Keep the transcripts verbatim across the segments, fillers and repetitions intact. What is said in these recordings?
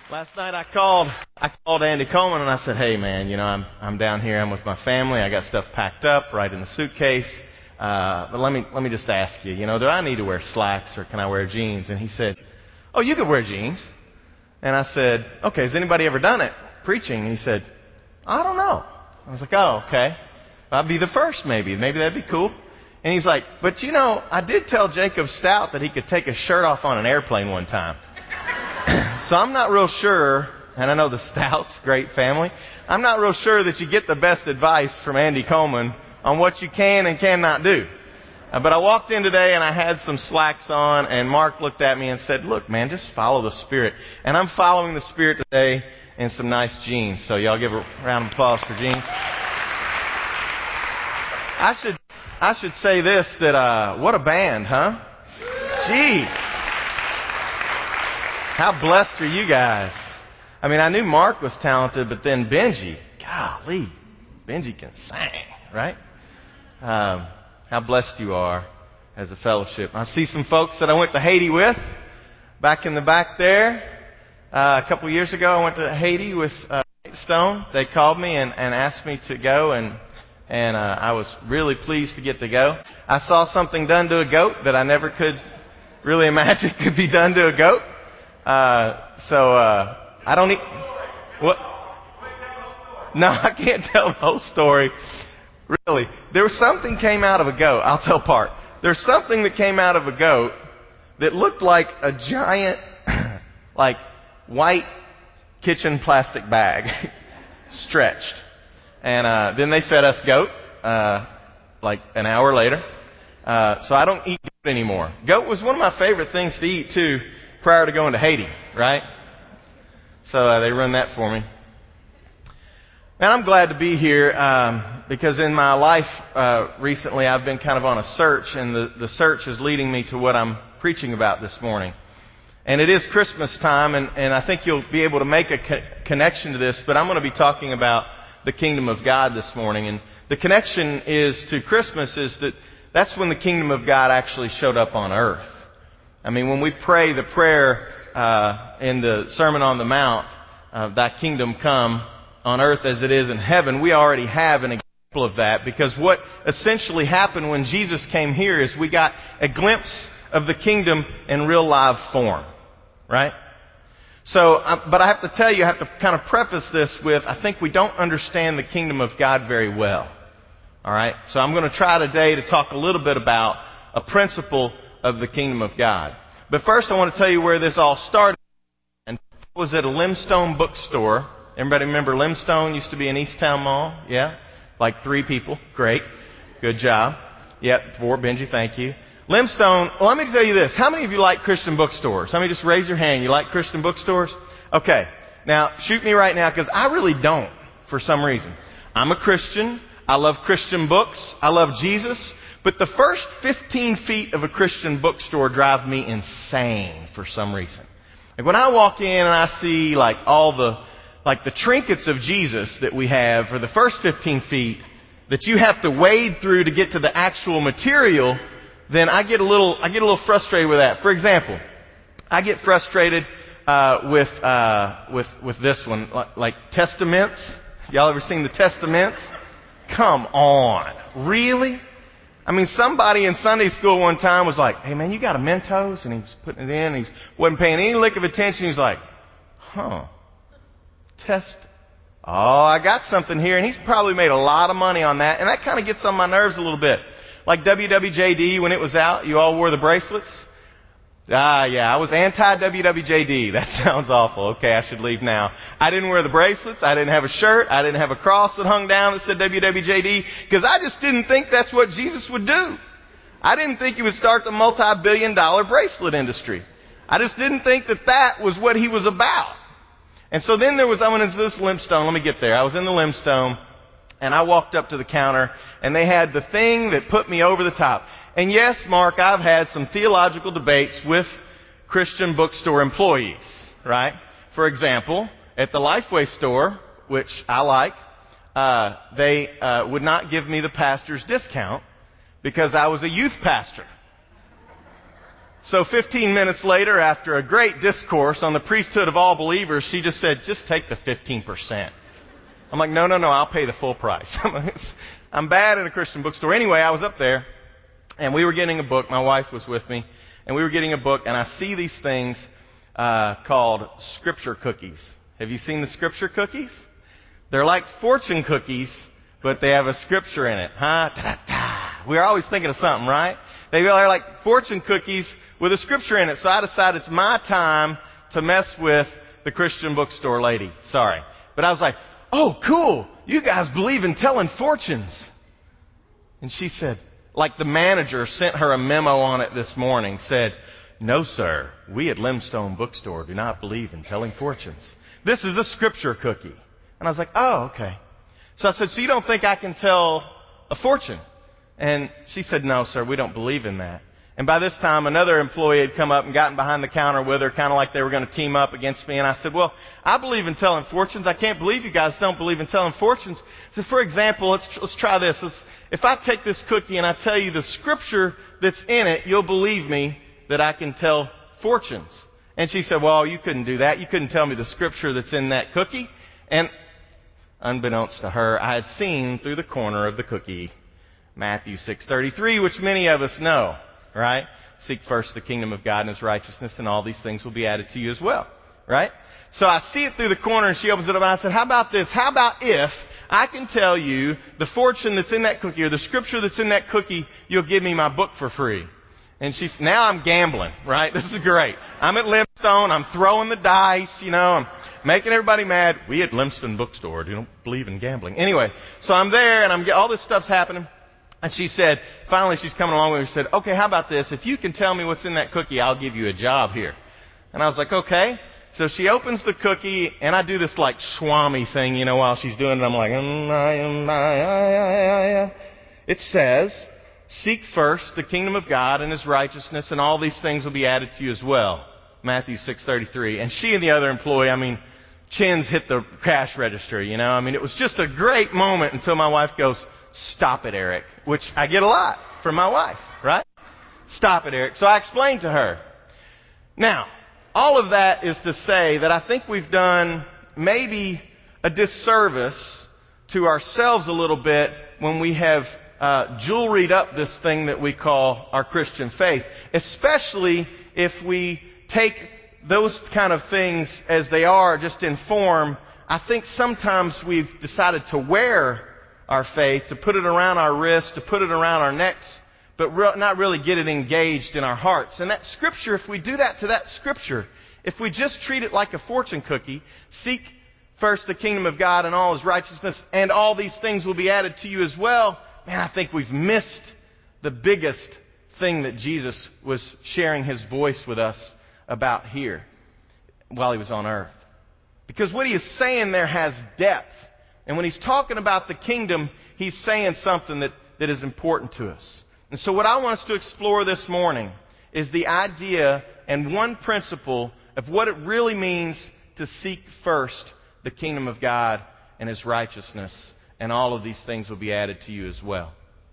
Last night I called, I called Andy Coleman and I said, hey man, you know, I'm, I'm down here, I'm with my family, I got stuff packed up right in the suitcase, uh, but let me, let me just ask you, you know, do I need to wear slacks or can I wear jeans? And he said, oh, you could wear jeans. And I said, okay, has anybody ever done it, preaching? And he said, I don't know. I was like, oh, okay. I'd be the first maybe, maybe that'd be cool. And he's like, but you know, I did tell Jacob Stout that he could take his shirt off on an airplane one time. So I'm not real sure, and I know the Stouts, great family, I'm not real sure that you get the best advice from Andy Coleman on what you can and cannot do. Uh, but I walked in today and I had some slacks on, and Mark looked at me and said, look man, just follow the Spirit. And I'm following the Spirit today in some nice jeans. So y'all give a round of applause for jeans. I should, I should say this, that uh, what a band, huh? Jeez. How blessed are you guys? I mean, I knew Mark was talented, but then Benji, golly, Benji can sing, right? Um, how blessed you are as a fellowship. I see some folks that I went to Haiti with, back in the back there. Uh, a couple of years ago, I went to Haiti with uh, Stone. They called me and, and asked me to go, and and uh, I was really pleased to get to go. I saw something done to a goat that I never could really imagine could be done to a goat. Uh, so, uh, I don't need, what? No, I can't tell the whole story. Really. There was something came out of a goat. I'll tell part. There's something that came out of a goat that looked like a giant, like, white kitchen plastic bag. Stretched. And, uh, then they fed us goat, uh, like an hour later. Uh, so I don't eat goat anymore. Goat was one of my favorite things to eat too, prior to going to Haiti, right? So uh, they run that for me. And I'm glad to be here um, because in my life uh, recently I've been kind of on a search, and the, the search is leading me to what I'm preaching about this morning. And it is Christmas time, and, and I think you'll be able to make a co- connection to this, but I'm going to be talking about the kingdom of God this morning. And the connection is to Christmas is that that's when the kingdom of God actually showed up on earth. I mean, when we pray the prayer uh, in the Sermon on the Mount, uh, thy kingdom come on earth as it is in heaven, we already have an example of that, because what essentially happened when Jesus came here is we got a glimpse of the kingdom in real live form, right? So, uh, but I have to tell you, I have to kind of preface this with, I think we don't understand the kingdom of God very well. All right? So I'm going to try today to talk a little bit about a principle of the kingdom of God. But first I want to tell you where this all started. And it was at a Limestone bookstore. Everybody remember Limestone used to be in Easttown Mall? Yeah? Like three people. Great. Good job. Yep, four. Benji, thank you. Limestone, well, let me tell you this. How many of you like Christian bookstores? Let me just raise your hand. You like Christian bookstores? Okay. Now, shoot me right now, because I really don't, for some reason. I'm a Christian. I love Christian books. I love Jesus. But the first fifteen feet of a Christian bookstore drive me insane for some reason. Like when I walk in and I see like all the, like the trinkets of Jesus that we have for the first fifteen feet that you have to wade through to get to the actual material, then I get a little, I get a little frustrated with that. For example, I get frustrated, uh, with, uh, with, with this one, like, like Testaments. Y'all ever seen the Testaments? Come on. Really? I mean, somebody in Sunday school one time was like, hey man, you got a Mentos? And he was putting it in, and he wasn't paying any lick of attention. He was like, huh, test. Oh, I got something here. And he's probably made a lot of money on that. And that kind of gets on my nerves a little bit. Like W W J D, when it was out, you all wore the bracelets? Ah, yeah, I was anti-W W J D. That sounds awful. Okay, I should leave now. I didn't wear the bracelets. I didn't have a shirt. I didn't have a cross that hung down that said W W J D, because I just didn't think that's what Jesus would do. I didn't think he would start the multi-billion dollar bracelet industry. I just didn't think that that was what he was about. And so then there was, I went into this Limestone. Let me get there. I was in the Limestone, and I walked up to the counter, and they had the thing that put me over the top. And yes, Mark, I've had some theological debates with Christian bookstore employees, right? For example, at the Lifeway store, which I like, uh, they uh, would not give me the pastor's discount because I was a youth pastor. So fifteen minutes later, after a great discourse on the priesthood of all believers, she just said, just take the fifteen percent. I'm like, no, no, no, I'll pay the full price. I'm bad in a Christian bookstore. Anyway, I was up there, and we were getting a book. My wife was with me, and we were getting a book, and I see these things uh, called Scripture cookies. Have you seen the Scripture cookies? They're like fortune cookies, but they have a scripture in it. Huh? Ta-ta. We're always thinking of something, right? They are like fortune cookies with a scripture in it. So I decided it's my time to mess with the Christian bookstore lady. Sorry. But I was like, oh, cool. You guys believe in telling fortunes. And she said, like the manager sent her a memo on it this morning, said, no, sir, we at Limestone Bookstore do not believe in telling fortunes. This is a scripture cookie. And I was like, oh, okay. So I said, so you don't think I can tell a fortune? And she said, no, sir, we don't believe in that. And by this time, another employee had come up and gotten behind the counter with her, kind of like they were going to team up against me. And I said, well, I believe in telling fortunes. I can't believe you guys don't believe in telling fortunes. So for example, let's, let's try this. Let's, if I take this cookie and I tell you the scripture that's in it, you'll believe me that I can tell fortunes. And she said, well, you couldn't do that. You couldn't tell me the scripture that's in that cookie. And unbeknownst to her, I had seen through the corner of the cookie Matthew six thirty-three, which many of us know, right? Seek first the kingdom of God and His righteousness, and all these things will be added to you as well, right? So I see it through the corner, and she opens it up, and I said, how about this? How about if I can tell you the fortune that's in that cookie, or the scripture that's in that cookie, you'll give me my book for free? And she's, now I'm gambling, right? This is great. I'm at Limestone. I'm throwing the dice, you know. I'm making everybody mad. We at Limestone Bookstore don't believe in gambling. Anyway, so I'm there, and I'm all this stuff's happening. And she said, finally she's coming along with me. She said, okay, how about this? If you can tell me what's in that cookie, I'll give you a job here. And I was like, okay. So she opens the cookie, and I do this like Swami thing, you know, while she's doing it. I'm like, mm, I, mm, I, I, I. It says, seek first the kingdom of God and His righteousness, and all these things will be added to you as well. Matthew six thirty-three. And she and the other employee, I mean, chins hit the cash register, you know. I mean, it was just a great moment until my wife goes, stop it, Eric, which I get a lot from my wife, right? Stop it, Eric. So I explained to her. Now, all of that is to say that I think we've done maybe a disservice to ourselves a little bit when we have uh, jewelried up this thing that we call our Christian faith, especially if we take those kind of things as they are, just in form. I think sometimes we've decided to wear our faith, to put it around our wrists, to put it around our necks, but re- not really get it engaged in our hearts. And that scripture, if we do that to that scripture, if we just treat it like a fortune cookie, seek first the kingdom of God and all His righteousness, and all these things will be added to you as well, man, I think we've missed the biggest thing that Jesus was sharing His voice with us about here while He was on earth. Because what He is saying there has depth. And when He's talking about the kingdom, He's saying something that, that is important to us. And so what I want us to explore this morning is the idea and one principle of what it really means to seek first the kingdom of God and His righteousness, and all of these things will be added to you as well.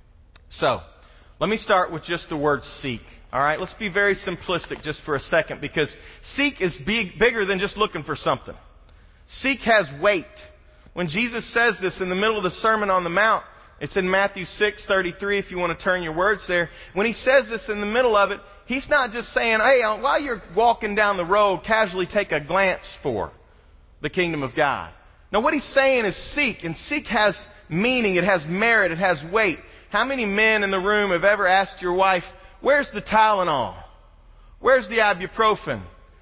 So, let me start with just the word seek. All right, let's be very simplistic just for a second, because seek is big, bigger than just looking for something. Seek has weight. When Jesus says this in the middle of the Sermon on the Mount, it's in Matthew six thirty-three, if you want to turn your words there. When He says this in the middle of it, He's not just saying, hey, while you're walking down the road, casually take a glance for the kingdom of God. Now, what He's saying is seek, and seek has meaning, it has merit, it has weight. How many men in the room have ever asked your wife, where's the Tylenol? Where's the ibuprofen?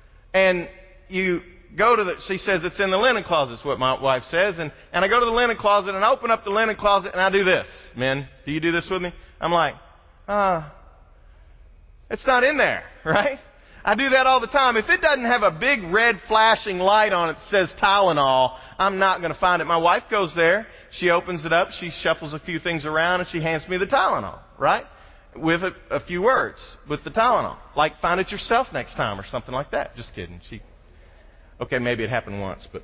And you go to the, she says it's in the linen closet, is what my wife says. And, and I go to the linen closet and I open up the linen closet and I do this. Men, do you do this with me? I'm like, uh, it's not in there, right? I do that all the time. If it doesn't have a big red flashing light on it that says Tylenol, I'm not going to find it. My wife goes there. She opens it up. She shuffles a few things around and she hands me the Tylenol, right? With a, a few words, with the Tylenol. Like, find it yourself next time or something like that. Just kidding. She... Okay, maybe it happened once, but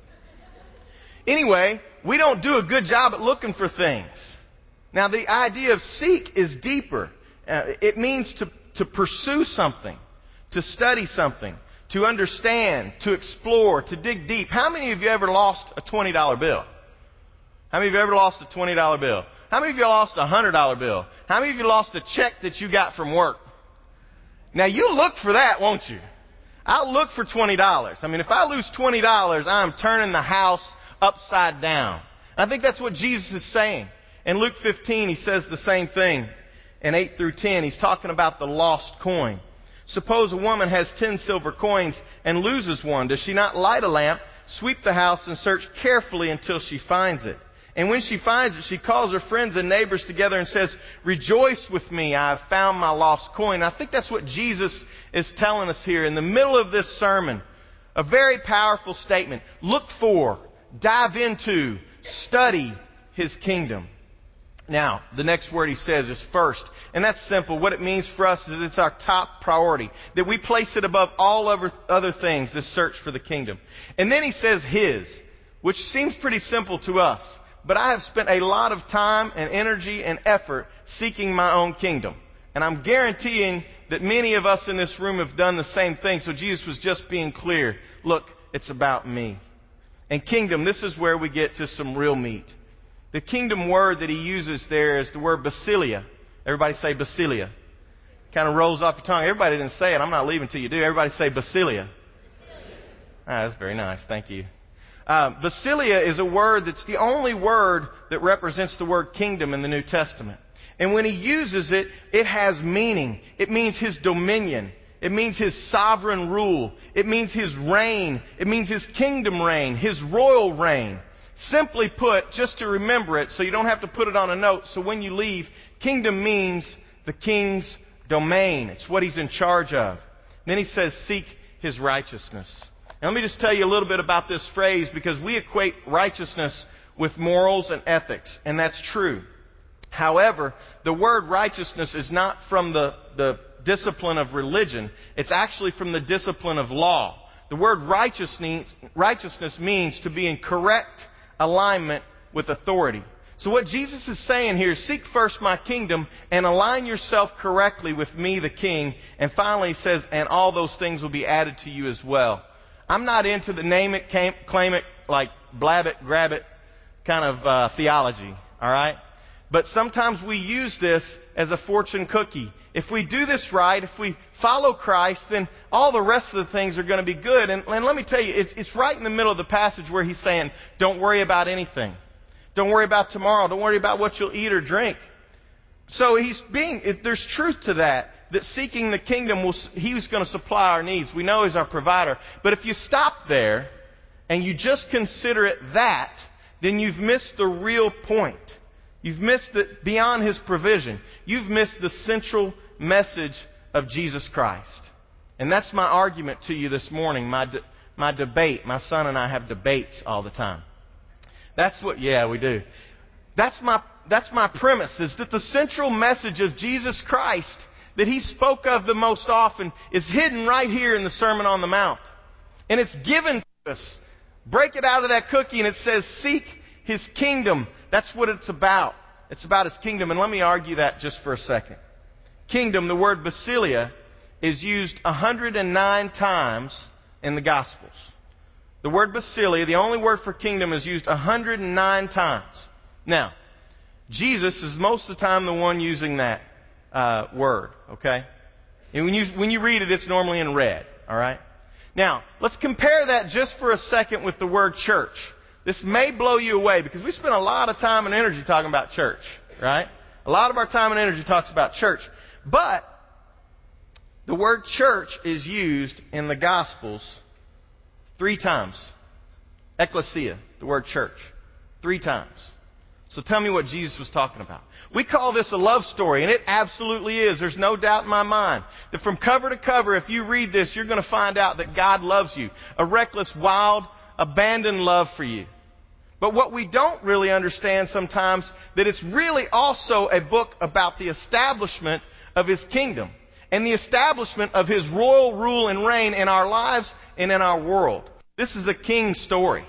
anyway, we don't do a good job at looking for things. Now, the idea of seek is deeper. Uh, it means to, to pursue something, to study something, to understand, to explore, to dig deep. How many of you ever lost a twenty dollar bill? How many of you ever lost a twenty dollar bill? How many of you lost a one hundred dollar bill? How many of you lost a check that you got from work? Now, you look for that, won't you? I'll look for twenty dollars. I mean, if I lose twenty dollars, I'm turning the house upside down. I think that's what Jesus is saying. In Luke fifteen, he says the same thing. In eight through ten, he's talking about the lost coin. Suppose a woman has ten silver coins and loses one. Does she not light a lamp, sweep the house, and search carefully until she finds it? And when she finds it, she calls her friends and neighbors together and says, "Rejoice with me, I have found my lost coin." I think that's what Jesus is telling us here in the middle of this sermon. A very powerful statement. Look for, dive into, study His kingdom. Now, the next word he says is first. And that's simple. What it means for us is that it's our top priority. That we place it above all other, other things, this search for the kingdom. And then he says His, which seems pretty simple to us. But I have spent a lot of time and energy and effort seeking my own kingdom. And I'm guaranteeing that many of us in this room have done the same thing. So Jesus was just being clear. Look, it's about me. And kingdom, this is where we get to some real meat. The kingdom word that he uses there is the word basilia. Everybody say basilia. Kind of rolls off your tongue. Everybody didn't say it. I'm not leaving till you do. Everybody say basilia. Ah, that's very nice. Thank you. Uh, basilia is a word that's the only word that represents the word kingdom in the New Testament. And when he uses it, it has meaning. It means his dominion. It means his sovereign rule. It means his reign. It means his kingdom reign, his royal reign. Simply put, just to remember it so you don't have to put it on a note, so when you leave, kingdom means the king's domain. It's what he's in charge of. And then he says, seek his righteousness. Now let me just tell you a little bit about this phrase, because we equate righteousness with morals and ethics, and that's true. However, the word righteousness is not from the, the discipline of religion. It's actually from the discipline of law. The word righteousness, righteousness means to be in correct alignment with authority. So what Jesus is saying here is seek first my kingdom and align yourself correctly with me, the king. And finally he says, and all those things will be added to you as well. I'm not into the name it, claim it, like blab it, grab it kind of uh, theology. All right? But sometimes we use this as a fortune cookie. If we do this right, if we follow Christ, then all the rest of the things are going to be good. And, and let me tell you, it's, it's right in the middle of the passage where he's saying, don't worry about anything. Don't worry about tomorrow. Don't worry about what you'll eat or drink. So he's being, if there's truth to that, that seeking the kingdom, will, he's going to supply our needs. We know he's our provider. But if you stop there and you just consider it that, then you've missed the real point. You've missed it beyond his provision. You've missed the central message of Jesus Christ. And that's my argument to you this morning, my de- my debate. My son and I have debates all the time. That's what, yeah, we do. That's my, that's my premise, is that the central message of Jesus Christ that he spoke of the most often is hidden right here in the Sermon on the Mount. And it's given to us. Break it out of that cookie and it says, seek his kingdom. That's what it's about. It's about his kingdom. And let me argue that just for a second. Kingdom, the word basilia, is used one hundred nine times in the Gospels. The word basilia, the only word for kingdom, is used one hundred nine times. Now, Jesus is most of the time the one using that uh, word, okay? And when you, when you read it, it's normally in red, all right? Now, let's compare that just for a second with the word church. This may blow you away because we spend a lot of time and energy talking about church, right? A lot of our time and energy talks about church. But the word church is used in the Gospels three times. Ecclesia, the word church, three times. So tell me what Jesus was talking about. We call this a love story, and it absolutely is. There's no doubt in my mind that from cover to cover, if you read this, you're going to find out that God loves you. A reckless, wild, abandoned love for you. But what we don't really understand sometimes, that it's really also a book about the establishment of his kingdom and the establishment of his royal rule and reign in our lives and in our world. This is a king's story.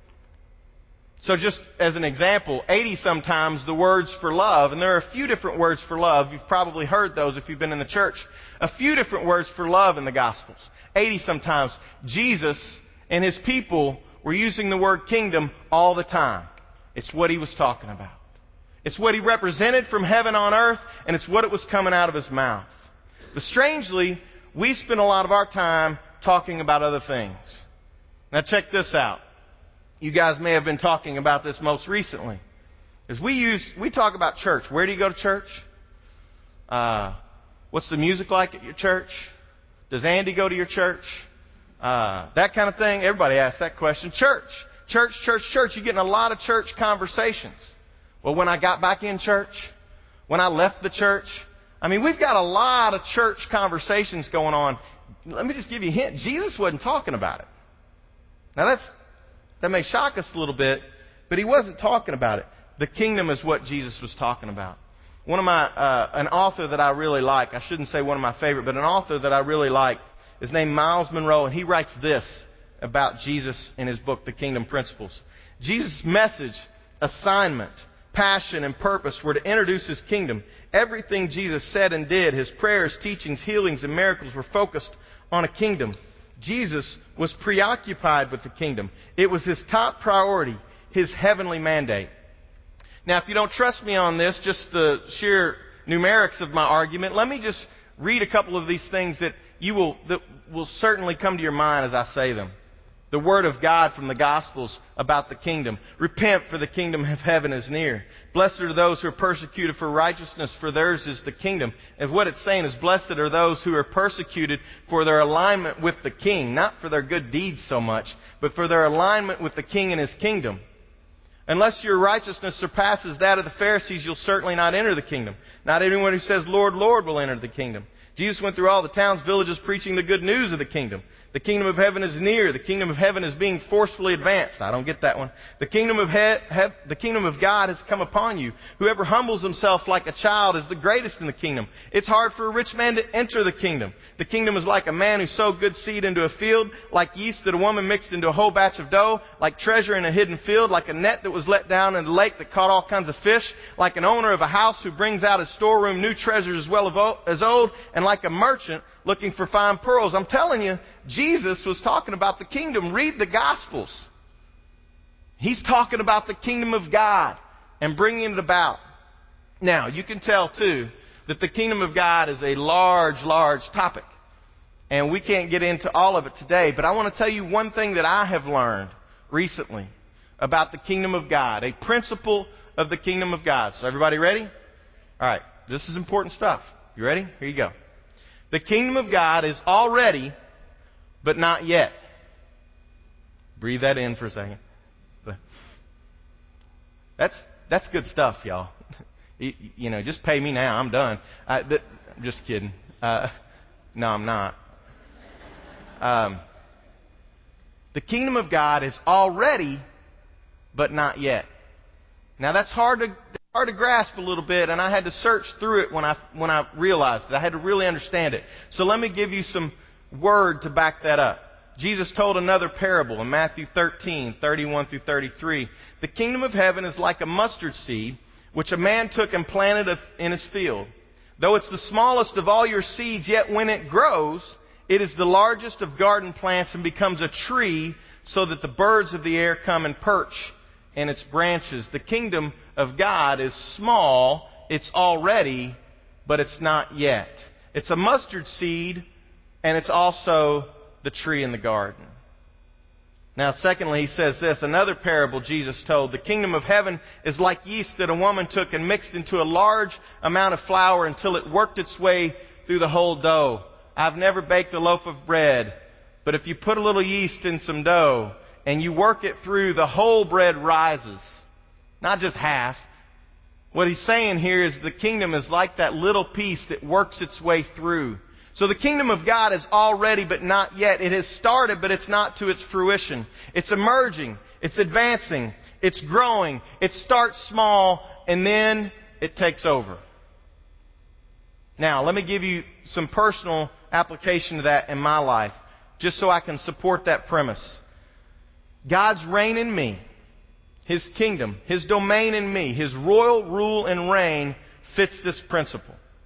So just as an example, eighty sometimes the words for love, and there are a few different words for love. You've probably heard those if you've been in the church. A few different words for love in the Gospels. eighty sometimes. Jesus and his people were using the word kingdom all the time. It's what he was talking about. It's what he represented from heaven on earth, and it's what it was coming out of his mouth. But strangely, we spend a lot of our time talking about other things. Now check this out. You guys may have been talking about this most recently. As we use, we talk about church. Where do you go to church? Uh, what's the music like at your church? Does Andy go to your church? Uh, that kind of thing. Everybody asks that question. Church. Church, church, church. You get in a lot of church conversations. Well, when I got back in church, when I left the church, I mean, we've got a lot of church conversations going on. Let me just give you a hint. Jesus wasn't talking about it. Now that's, that may shock us a little bit, but he wasn't talking about it. The kingdom is what Jesus was talking about. One of my, uh, an author that I really like, I shouldn't say one of my favorite, but an author that I really like is named Miles Monroe, and he writes this about Jesus in his book, The Kingdom Principles. Jesus' message, assignment, passion, and purpose were to introduce his kingdom. Everything Jesus said and did, his prayers, teachings, healings, and miracles were focused on a kingdom. Jesus was preoccupied with the kingdom. It was his top priority, his heavenly mandate. Now, if you don't trust me on this, just the sheer numerics of my argument, let me just read a couple of these things that you will, that will certainly come to your mind as I say them. The Word of God from the Gospels about the kingdom. Repent, for the kingdom of heaven is near. Blessed are those who are persecuted for righteousness, for theirs is the kingdom. And what it's saying is, blessed are those who are persecuted for their alignment with the King. Not for their good deeds so much, but for their alignment with the King and His kingdom. Unless your righteousness surpasses that of the Pharisees, you'll certainly not enter the kingdom. Not anyone who says, Lord, Lord, will enter the kingdom. Jesus went through all the towns, villages, preaching the good news of the kingdom. The kingdom of heaven is near. The kingdom of heaven is being forcefully advanced. I don't get that one. The kingdom of he- he- the kingdom of God has come upon you. Whoever humbles himself like a child is the greatest in the kingdom. It's hard for a rich man to enter the kingdom. The kingdom is like a man who sowed good seed into a field, like yeast that a woman mixed into a whole batch of dough, like treasure in a hidden field, like a net that was let down in the lake that caught all kinds of fish, like an owner of a house who brings out his storeroom new treasures as well as old, and like a merchant looking for fine pearls. I'm telling you, Jesus was talking about the kingdom. Read the Gospels. He's talking about the kingdom of God and bringing it about. Now, you can tell, too, that the kingdom of God is a large, large topic. And we can't get into all of it today. But I want to tell you one thing that I have learned recently about the kingdom of God. A principle of the kingdom of God. So everybody ready? All right. This is important stuff. You ready? Here you go. The kingdom of God is already, but not yet. Breathe that in for a second. That's that's good stuff, y'all. You, you know, just pay me now. I'm done. I, th- I'm just kidding. Uh, no, I'm not. Um, the kingdom of God is already, but not yet. Now that's hard to hard to grasp a little bit, and I had to search through it when I when I realized it. I had to really understand it. So let me give you some word to back that up. Jesus told another parable in Matthew thirteen, thirty-one through thirty-three. The kingdom of heaven is like a mustard seed, which a man took and planted in his field. Though it's the smallest of all your seeds, yet when it grows, it is the largest of garden plants and becomes a tree, so that the birds of the air come and perch in its branches. The kingdom of God is small. It's already, but it's not yet. It's a mustard seed, and it's also the tree in the garden. Now, secondly, he says this. Another parable Jesus told. The kingdom of heaven is like yeast that a woman took and mixed into a large amount of flour until it worked its way through the whole dough. I've never baked a loaf of bread, but if you put a little yeast in some dough and you work it through, the whole bread rises, not just half. What he's saying here is the kingdom is like that little piece that works its way through. So the kingdom of God is already, but not yet. It has started, but it's not to its fruition. It's emerging. It's advancing. It's growing. It starts small, and then it takes over. Now, let me give you some personal application to that in my life, just so I can support that premise. God's reign in me, His kingdom, His domain in me, His royal rule and reign fits this principle.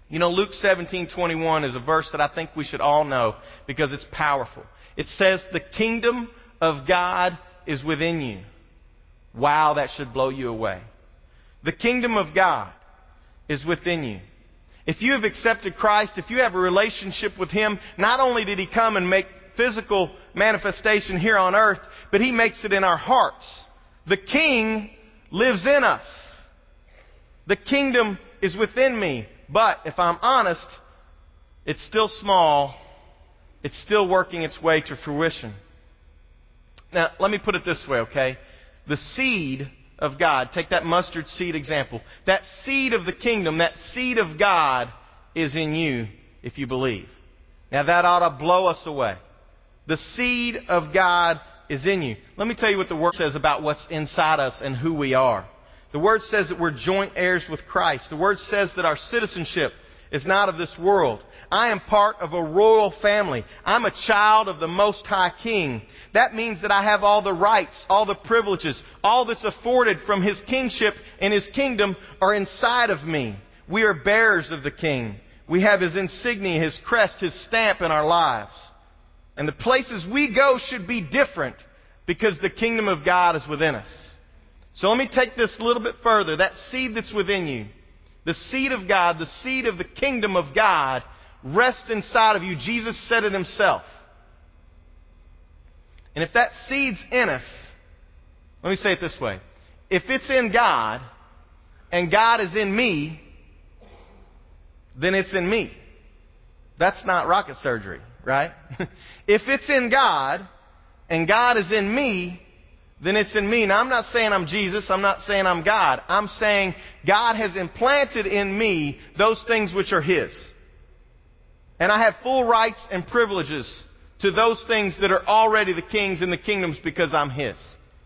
You know, Luke seventeen twenty-one is a verse that I think we should all know because it's powerful. It says, the kingdom of God is within you. Wow, that should blow you away. The kingdom of God is within you. If you have accepted Christ, if you have a relationship with Him, not only did He come and make physical manifestation here on earth, but He makes it in our hearts. The King lives in us. The kingdom is within me. But if I'm honest, it's still small. It's still working its way to fruition. Now, let me put it this way, okay? The seed of God, take that mustard seed example. That seed of the kingdom, that seed of God is in you if you believe. Now, that ought to blow us away. The seed of God is in you. Let me tell you what the Word says about what's inside us and who we are. The Word says that we're joint heirs with Christ. The Word says that our citizenship is not of this world. I am part of a royal family. I'm a child of the Most High King. That means that I have all the rights, all the privileges, all that's afforded from His kingship and His kingdom are inside of me. We are bearers of the King. We have His insignia, His crest, His stamp in our lives. And the places we go should be different because the kingdom of God is within us. So let me take this a little bit further. That seed that's within you, the seed of God, the seed of the kingdom of God, rests inside of you. Jesus said it Himself. And if that seed's in us, let me say it this way. If it's in God, and God is in me, then it's in me. That's not rocket surgery, right? If it's in God, and God is in me, then it's in me. Now, I'm not saying I'm Jesus. I'm not saying I'm God. I'm saying God has implanted in me those things which are His. And I have full rights and privileges to those things that are already the King's and the kingdom's because I'm His.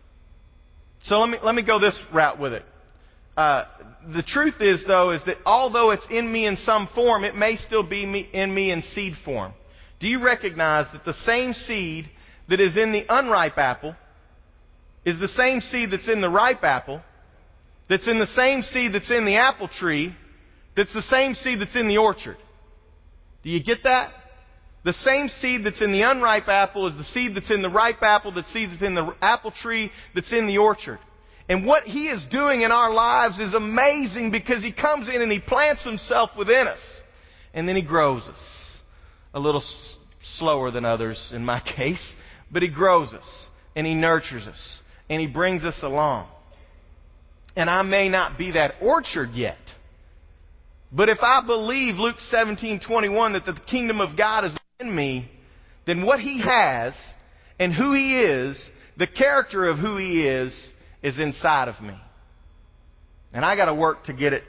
So let me, let me go this route with it. Uh, the truth is, though, is that although it's in me in some form, it may still be me, in me in seed form. Do you recognize that the same seed that is in the unripe apple is the same seed that's in the ripe apple, that's in the same seed that's in the apple tree, that's the same seed that's in the orchard? Do you get that? The same seed that's in the unripe apple is the seed that's in the ripe apple, the seed that's in the apple tree, that's in the orchard. And what He is doing in our lives is amazing because He comes in and He plants Himself within us. And then He grows us. A little s- slower than others in my case. But He grows us. And He nurtures us. And He brings us along. And I may not be that orchard yet. But if I believe Luke seventeen twenty-one that the kingdom of God is within me, then what He has and who He is, the character of who He is, is inside of me. And I got to work to get it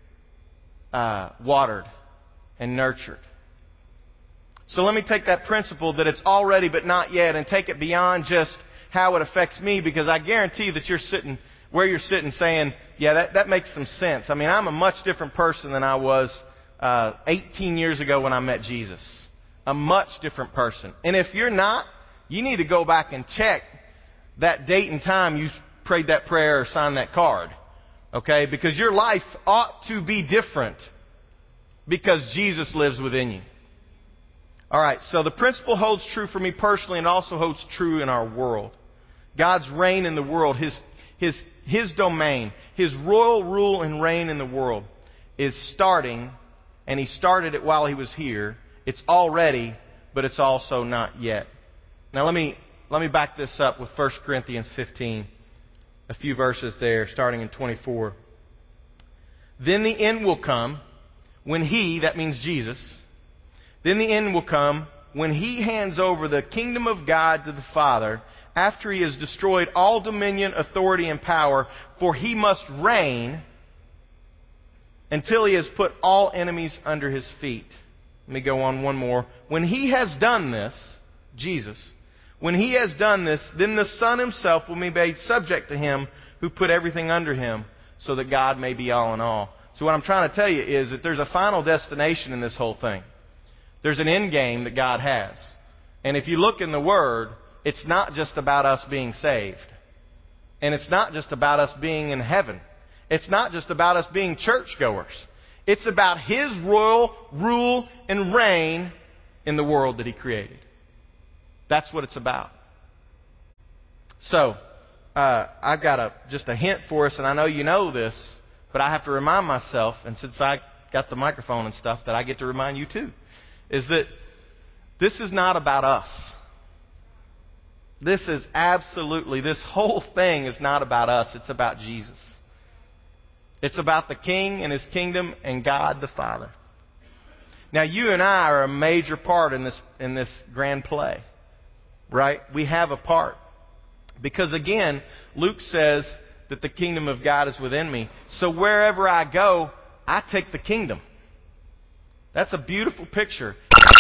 uh, watered and nurtured. So let me take that principle that it's already but not yet and take it beyond just how it affects me, because I guarantee that you're sitting where you're sitting saying, yeah, that, that makes some sense. I mean, I'm a much different person than I was uh, eighteen years ago when I met Jesus. A much different person. And if you're not, you need to go back and check that date and time you prayed that prayer or signed that card. Okay? Because your life ought to be different because Jesus lives within you. All right, so the principle holds true for me personally and also holds true in our world. God's reign in the world, His, His, His domain, His royal rule and reign in the world is starting, and He started it while He was here. It's already, but it's also not yet. Now let me, let me back this up with First Corinthians fifteen. A few verses there, starting in twenty-four. Then the end will come when He, that means Jesus, then the end will come when He hands over the kingdom of God to the Father after He has destroyed all dominion, authority, and power, for He must reign until He has put all enemies under His feet. Let me go on one more. When He has done this, Jesus, when He has done this, then the Son Himself will be made subject to Him who put everything under Him, so that God may be all in all. So what I'm trying to tell you is that there's a final destination in this whole thing. There's an end game that God has. And if you look in the Word, it's not just about us being saved. And it's not just about us being in heaven. It's not just about us being churchgoers. It's about His royal rule and reign in the world that He created. That's what it's about. So, uh, I've got a, just a hint for us, and I know you know this, but I have to remind myself, and since I got the microphone and stuff, that I get to remind you too, is that this is not about us. This is absolutely, this whole thing is not about us. It's about Jesus. It's about the King and His kingdom and God the Father. Now, you and I are a major part in this, in this grand play. Right? We have a part. Because again, Luke says that the kingdom of God is within me. So wherever I go, I take the kingdom. That's a beautiful picture.